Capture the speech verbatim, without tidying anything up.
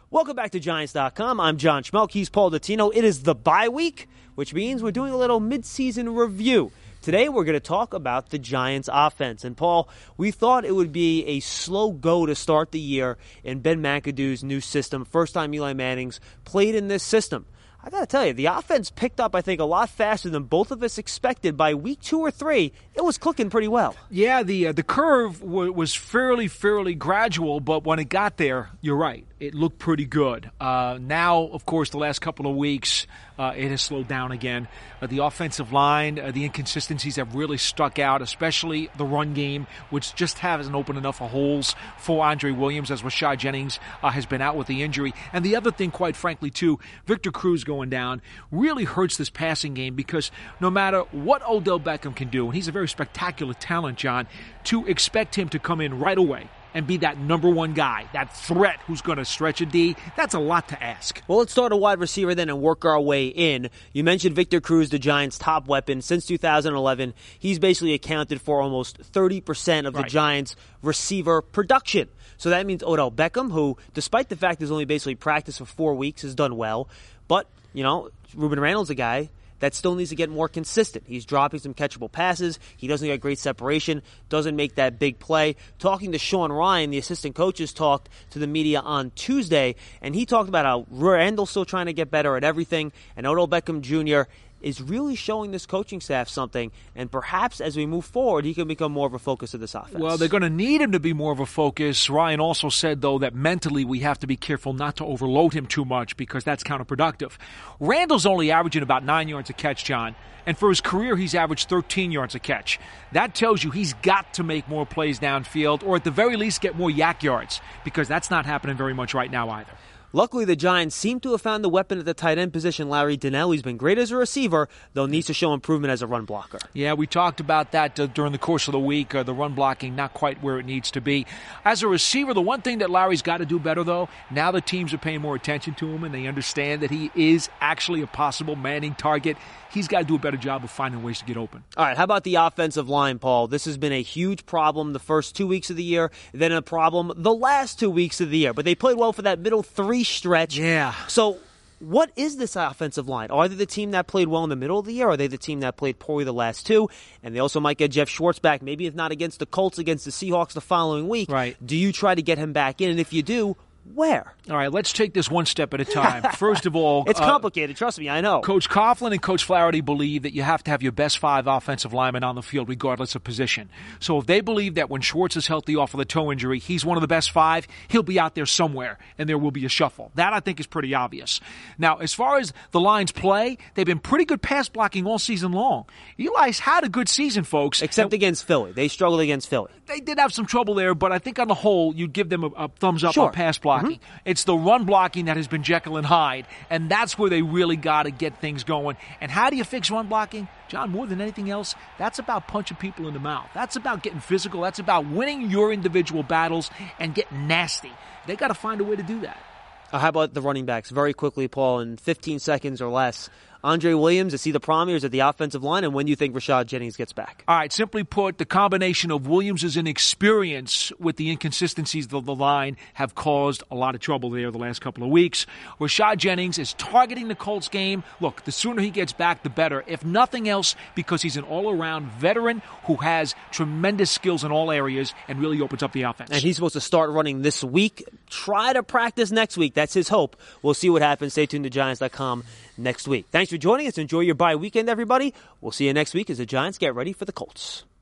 Welcome back to Giants dot com. I'm John Schmelk. He's Paul Dottino. It is the bye week, which means we're doing a little midseason review. Today we're going to talk about the Giants offense. And Paul, we thought it would be a slow go to start the year in Ben McAdoo's new system. First time Eli Manning's played in this system. I got to tell you, the offense picked up, I think, a lot faster than both of us expected. By week two or three, it was clicking pretty well. Yeah, the uh, the curve w- was fairly, fairly gradual, but when it got there, you're right, it looked pretty good. Uh, now, of course, the last couple of weeks, uh, it has slowed down again. Uh, the offensive line, uh, the inconsistencies have really stuck out, especially the run game, which just hasn't opened enough of holes for Andre Williams, as Rashad Jennings uh, has been out with the injury. And the other thing, quite frankly, too, Victor Cruz going down really hurts this passing game, because no matter what Odell Beckham can do, and he's a very spectacular talent, John, to expect him to come in right away and be that number one guy, that threat who's going to stretch a D, that's a lot to ask. Well, let's start a wide receiver then and work our way in. You mentioned Victor Cruz, the Giants' top weapon. Since two thousand eleven, he's basically accounted for almost thirty percent of the Right. Giants' receiver production. So that means Odell Beckham, who, despite the fact he's only basically practiced for four weeks, has done well. But, you know, Ruben Randle's a guy that still needs to get more consistent. He's dropping some catchable passes. He doesn't get great separation, doesn't make that big play. Talking to Sean Ryan, the assistant coaches talked to the media on Tuesday, and he talked about how Randle's still trying to get better at everything, and Odell Beckham Junior is really showing this coaching staff something, and perhaps as we move forward, he can become more of a focus of this offense. Well, they're going to need him to be more of a focus. Ryan also said, though, that mentally we have to be careful not to overload him too much, because that's counterproductive. Randall's only averaging about nine yards a catch, John, and for his career he's averaged thirteen yards a catch. That tells you he's got to make more plays downfield, or at the very least get more yak yards, because that's not happening very much right now either. Luckily, the Giants seem to have found the weapon at the tight end position, Larry Donnell. He's been great as a receiver, though needs to show improvement as a run blocker. Yeah, we talked about that uh, during the course of the week. Uh, the run blocking not quite where it needs to be. As a receiver, the one thing that Larry's got to do better, though, now the teams are paying more attention to him and they understand that he is actually a possible Manning target. He's got to do a better job of finding ways to get open. All right, how about the offensive line, Paul? This has been a huge problem the first two weeks of the year, then a problem the last two weeks of the year. But they played well for that middle three stretch. Yeah. So what is this offensive line? Are they the team that played well in the middle of the year? Or are they the team that played poorly the last two? And they also might get Jeff Schwartz back, maybe if not against the Colts, against the Seahawks the following week. Right. Do you try to get him back in? And if you do, where? All right, let's take this one step at a time. First of all, it's uh, complicated. Trust me, I know. Coach Coughlin and Coach Flaherty believe that you have to have your best five offensive linemen on the field regardless of position. So if they believe that when Schwartz is healthy off of the toe injury, he's one of the best five, he'll be out there somewhere, and there will be a shuffle. That, I think, is pretty obvious. Now, as far as the Lions play, they've been pretty good pass blocking all season long. Eli's had a good season, folks. Except and against Philly. They struggled against Philly. They did have some trouble there, but I think on the whole, you'd give them a, a thumbs up Sure. on pass blocking. Mm-hmm. It's the run blocking that has been Jekyll and Hyde, and that's where they really got to get things going. And how do you fix run blocking? John, more than anything else, that's about punching people in the mouth. That's about getting physical. That's about winning your individual battles and getting nasty. They got to find a way to do that. Uh, how about the running backs? Very quickly, Paul, in fifteen seconds or less. Andre Williams, is he the problem, or is it the offensive line? And when do you think Rashad Jennings gets back? All right, simply put, the combination of Williams' inexperience with the inconsistencies of the line have caused a lot of trouble there the last couple of weeks. Rashad Jennings is targeting the Colts game. Look, the sooner he gets back, the better. If nothing else, because he's an all-around veteran who has tremendous skills in all areas and really opens up the offense. And he's supposed to start running this week. Try to practice next week. That's his hope. We'll see what happens. Stay tuned to Giants dot com next week. Thanks for joining us. Enjoy your bye weekend, everybody. We'll see you next week as the Giants get ready for the Colts.